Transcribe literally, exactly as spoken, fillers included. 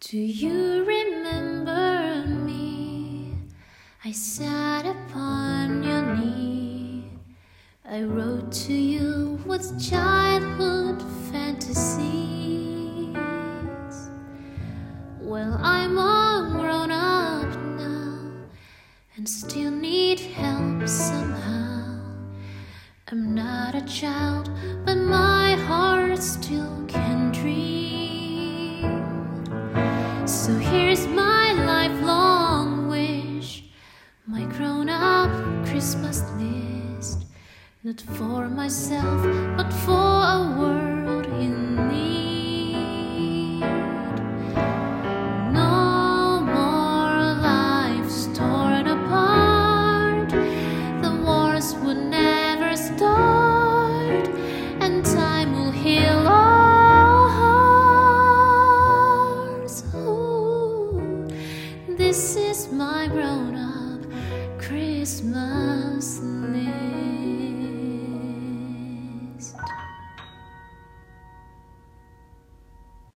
Do you remember me? I sat upon your knee. I wrote to you with childhood fantasies. Well, I'm all grown up now and still need help somehow. I'm not a child, but my heart still can dream. So here's my lifelong wish, my grown-up Christmas list. Not for myself, but for a world in need. No more lives torn apart. The wars would never start, and time will heal all hearts. Ooh, this is my grown-up Christmas list.